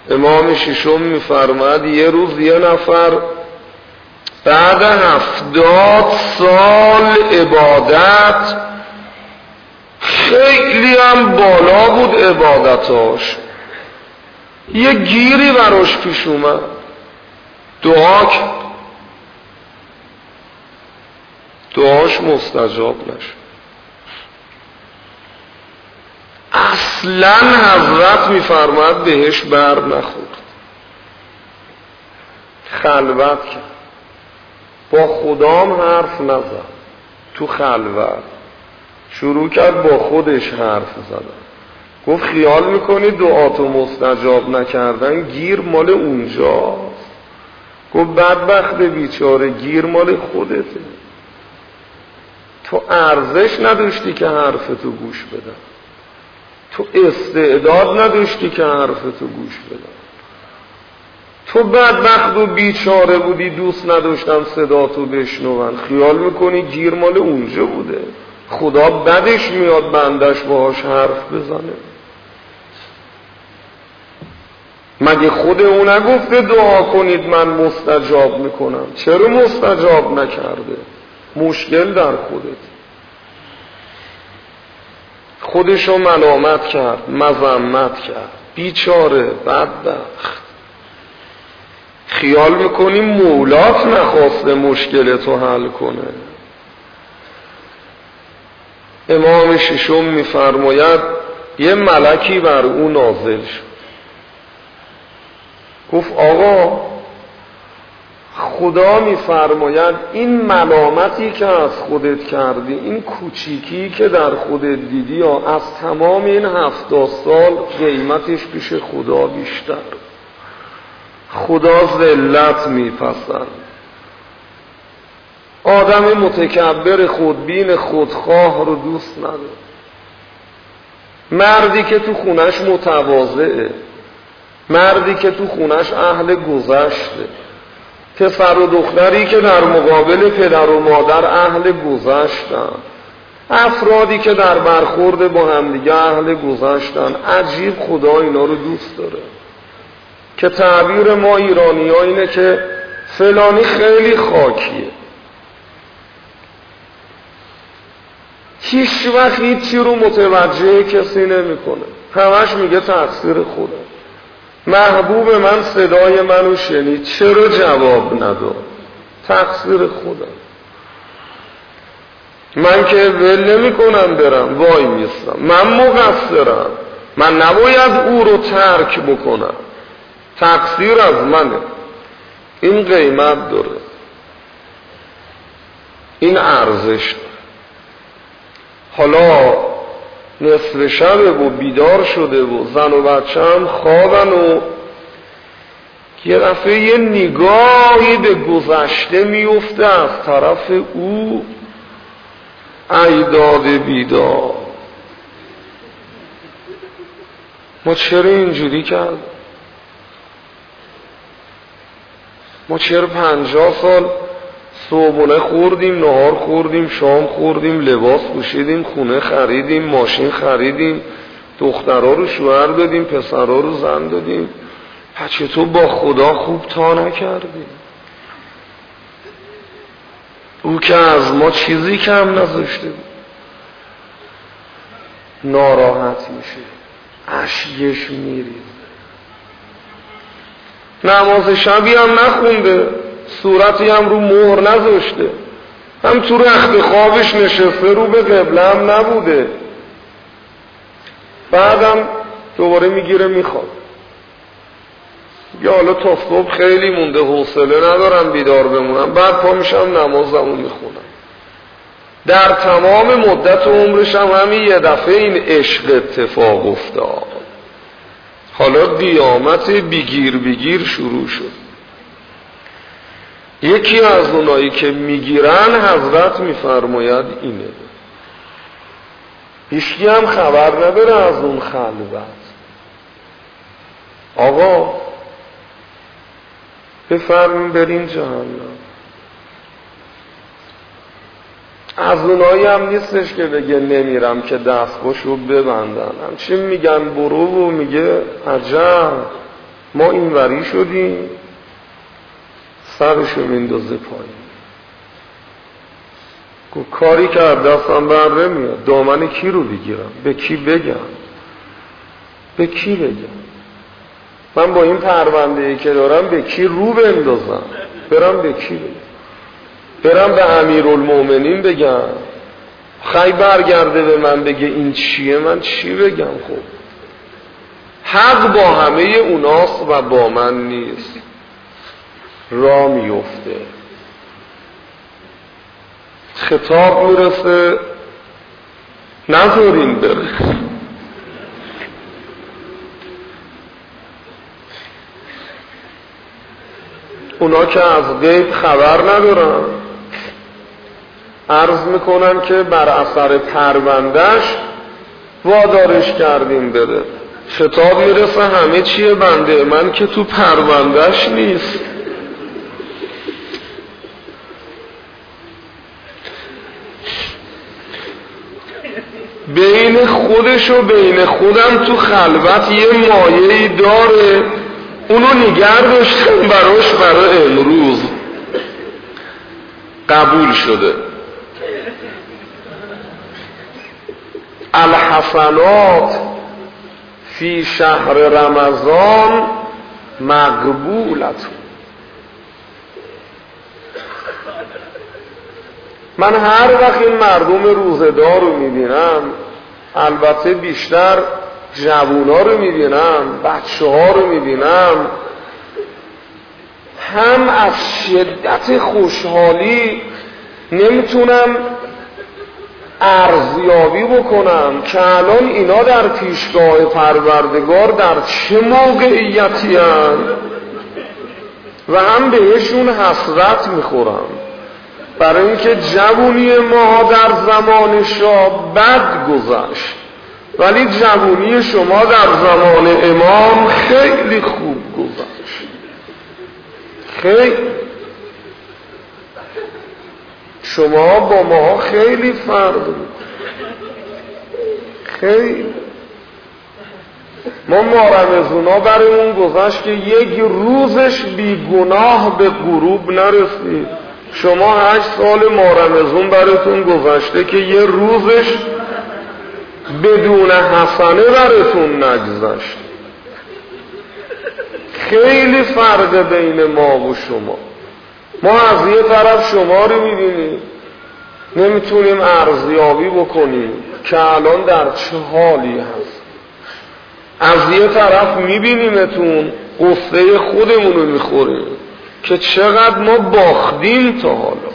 امام ششم میفرماد یه روز یه نفر بعد 70 سال عبادت، خیلی هم بالا بود عبادتاش، یه گیری براش پیش اومد، دعا کرد، دعاش مستجاب نشد. اصلا حضرت میفرماد بهش بر نخورد، خلوت کرد، با خدام حرف نزد، تو خلوت شروع کرد با خودش حرف زدن. گفت خیال میکنی دعاتو مستجاب نکردن گیر مال اونجاست؟ گفت بدبخت بیچاره، گیر مال خودته، تو ارزش نداشتی که حرفتو گوش بدن، تو استعداد نداشتی که حرفتو گوش بدن، تو بدبخت و بیچاره بودی دوست نداشتن صداتو بشنون. خیال میکنی گیر مال اونجا بوده؟ خدا بدش میاد بندش باهاش حرف بزنه؟ مگه خود اون نگفته دعا کنید من مستجاب میکنم؟ چرا مستجاب نکرده؟ مشکل در خودت. خودشو ملامت کرد، مذمت کرد، بیچاره بدبخت. خیال میکنی مولات نخواسته مشکلتو حل کنه؟ امام ششم میفرماید یه ملکی بر او نازل شد، گفت آقا خدا میفرماید این ملامتی که از خودت کردی، این کوچیکی که در خودت دیدی، از تمام این 70 سال قیمتش پیش خدا بیشتر. خدا ذلت میپسند. آدم متکبر خودبین خودخواه رو دوست نداره. مردی که تو خونش متواضعه، مردی که تو خونش اهل گذشته، پسر و دختری که در مقابل پدر و مادر اهل گذشتن، افرادی که در برخورد با همدیگه اهل گذشتن. عجیب خدا اینا رو دوست داره. که تعبیر ما ایرانی ها اینه که فلانی خیلی خاکیه، هیچ وقت هیچی رو متوجه کسی نمیکنه، همش میگه تقصیر خودم. محبوب من صدای منو شنید، چرا جواب نداد؟ تقصیر خودم. من که ول نمی کنم برم وای میستم، من مقصرم، من نباید او رو ترک بکنم، تقصیر از منه. این قیمت داره، این ارزش داره. حالا نصف شبه و بیدار شده و زن و بچه هم خوابن و یه دفعه یه نگاهی به گذشته میفته از طرف او. ایداد بیدار، ما چرا اینجوری کرد؟ ما چرا 50 سال صبحونه خوردیم، نهار خوردیم، شام خوردیم، لباس پوشیدیم، خونه خریدیم، ماشین خریدیم، دخترها رو شوهر دادیم، پسرها رو زن دادیم، چطور با خدا خوب تا نکردیم؟ او که از ما چیزی کم نذاشته بود. ناراحت میشه، اشکش میریزه، نماز شبی هم نخونده، صورتی هم رو مهر نذاشته، هم تو رخت خوابش نشسته، رو به قبله هم نبوده. بعدم دوباره میگیره میخواد. یا حالا تا صبح خیلی مونده، حوصله ندارم بیدار بمونم، بعد پا میشم نمازمو میخونم. در تمام مدت عمرش هم همین یه دفعه این عشق اتفاق افتاد. حالا قیامت بگیر شروع شد. یکی از اونایی که میگیرن حضرت میفرماید اینه، هیچکی هم خبر نداره از اون خلوت. آقا بفرمین برین جهنم. از اونایی هم نیستش که بگه نمیرم که دستگاهشو ببندن، همچین میگن برو و میگه عجب ما این وری شدیم، سرشو میندازه پایین. کاری که از دستم بر نمیاد، دامن کی رو بگیرم؟ به کی بگم؟ به کی بگم؟ من با این پرونده‌ای که دارم به کی رو بندازم؟ برم به کی بگم؟ برم به امیرالمومنین بگم؟ خی برگرده به من بگه این چیه، من چی بگم؟ خب حق با همه اوناست و با من نیست. راه میفته، خطاب میرسه نذارین بره. اونا که از غیب خبر ندارن عرض میکنن که بر اثر پروندهش وادارش کردیم بره. خطاب میرسه همه چیه بنده من که تو پروندهش نیست. بین خودش و بین خودم تو خلوت یه مایه‌ای داره، اونو نگه داشتم براش برای امروز قبول شده. الحسنات فی شهر رمضان مقبولت. من هر وقت این مردم روزه‌دار رو میبینم، البته بیشتر جوونا رو میبینم، بچه ها رو میبینم، هم از شدت خوشحالی نمیتونم ارزیابی بکنم که الان اینا در پیشگاه پروردگار در چه موقعیتی هستند و هم بهشون حسرت میخورم، برای اینکه جوونی ما در زمان شاه بد گذشت ولی جوونی شما در زمان امام خیلی خوب گذشت. خیلی شما با ما خیلی فرق بود. خیلی ما رمضونا برای اون گذشت که یک روزش بی گناه به غروب نرسید. شما 8 سال رمضون براتون گذشته که یه روزش بدون حسنه براتون نگذشت. خیلی فرق بین ما و شما. ما از یه طرف شما رو می‌بینیم، نمیتونیم ارزیابی بکنیم که الان در چه حالی هست. از یه طرف می‌بینیمتون، قصه خودمون رو می‌خوریم که چقدر ما باختیم تا حالا.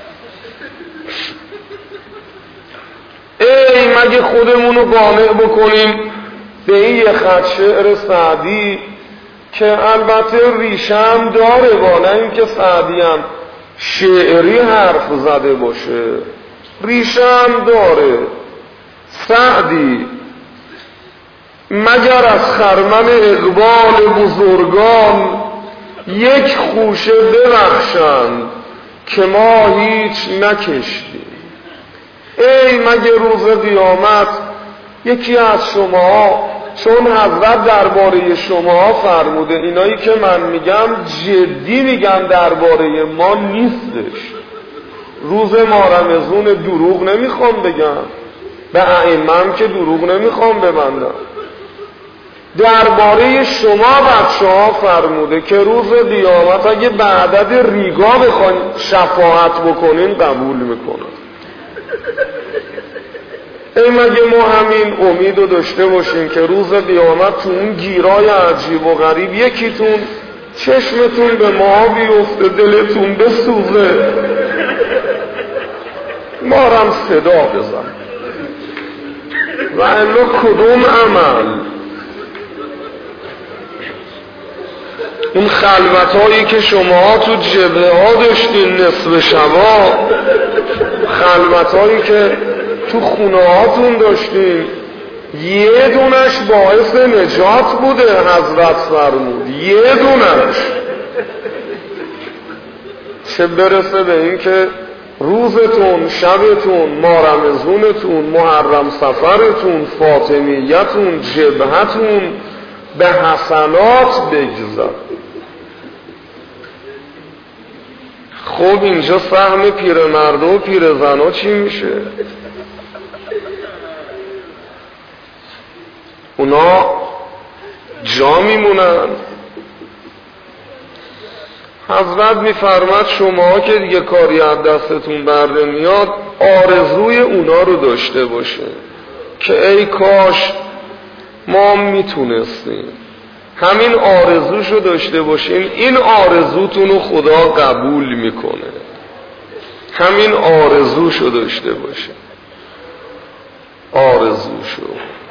ای مگه خودمون رو قانع بکنیم به این یه خط شعر سعدی که البته ریشم داره، با نه اینکه سعدی هم شعری حرف زده باشه، ریشم داره. سعدی مگر از خرمن اقبال بزرگان یک خوشه ببخشند که ما هیچ نکشتیم. ای مگه روز قیامت یکی از شما، چون حضرت درباره شما فرموده، اینایی که من میگم جدی میگم درباره ما نیستش. روز رمضون دروغ نمیخوام بگم، به ائمه‌ام که دروغ نمیخوام ببندم. درباره شما بچه ها فرموده که روز قیامت اگه به عدد ریگا بخواین شفاعت بکنین قبول میکنن. ای مگه ما همین امید رو داشته باشیم که روز قیامت تو اون گیرای عجیب و غریب یکیتون چشمتون به ما بیفته، دلتون بسوزه، ما هم صدا بزن و الا کدوم عمل؟ اون خلوتایی که شما تو جبهه ها داشتین نصف شبا، خلوتایی که تو خونه هاتون داشتین، یه دونش باعث نجات بوده. حضرت فرمود یه دونش، چه برسه به این که روزتون، شبتون، رمضونتون، محرم سفرتون، فاطمیتون، جبهتون، به حسنات بگذار. خب اینجا سهم پیرمرد و پیرزنا چی میشه؟ اونا جا میمونن. حضرت میفرماد شما که دیگه کاری از دستتون بر نمیاد آرزوی اونا رو داشته باشه که ای کاش ما میتونستیم. همین آرزوشو داشته باشین، این آرزوتون رو خدا قبول میکنه. همین آرزوشو داشته باشین، آرزوشو.